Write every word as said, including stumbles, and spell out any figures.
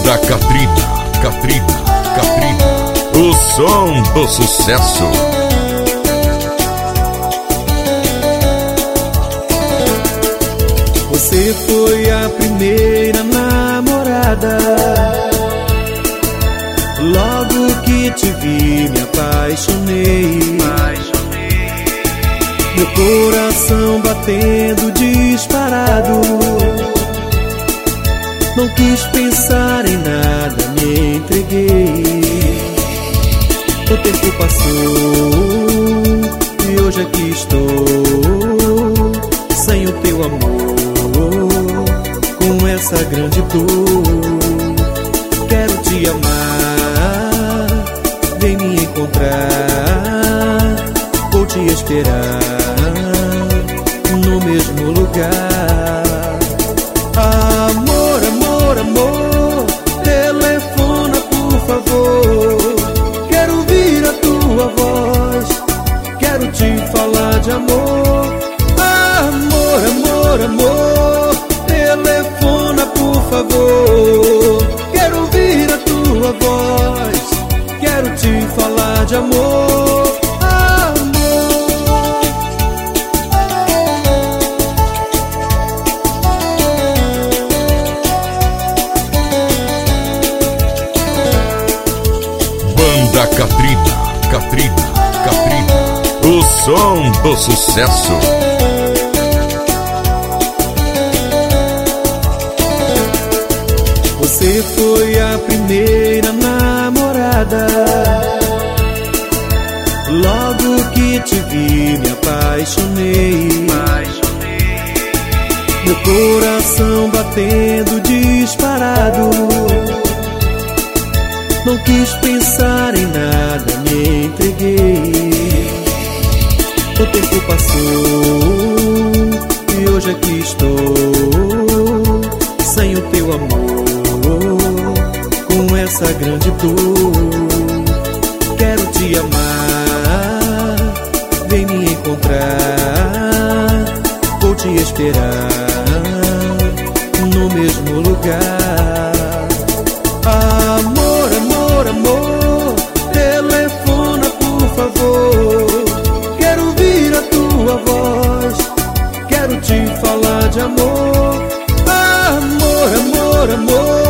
Banda Katrina, Katrina, Katrina, o som do sucesso. Você foi a primeira namorada. Logo que te vi me apaixonei. Meu coração batendo disparado. Não quis pensar em nada, me entreguei. O tempo passou e hoje aqui estou, sem o teu amor, com essa grande dor. Quero te amar, vem me encontrar, vou te esperar no mesmo lugar. Amor, amor, amor, telefona por favor. Quero ouvir a tua voz, quero te falar de amor. Amor, amor, amor, telefona por favor. Quero ouvir a tua voz, quero te falar de amor. Banda Katrina, Katrina, Katrina, o som do sucesso. Você foi a primeira namorada. Logo que te vi me apaixonei. Meu coração batendo disparado. Não quis pensar em nada, me entreguei. O tempo passou e hoje aqui estou, sem o teu amor, com essa grande dor. Quero te amar, vem me encontrar, vou te esperar no mesmo lugar. Amor, amor, amor, telefona por favor. Quero ouvir a tua voz, quero te falar de amor. Amor, amor, amor,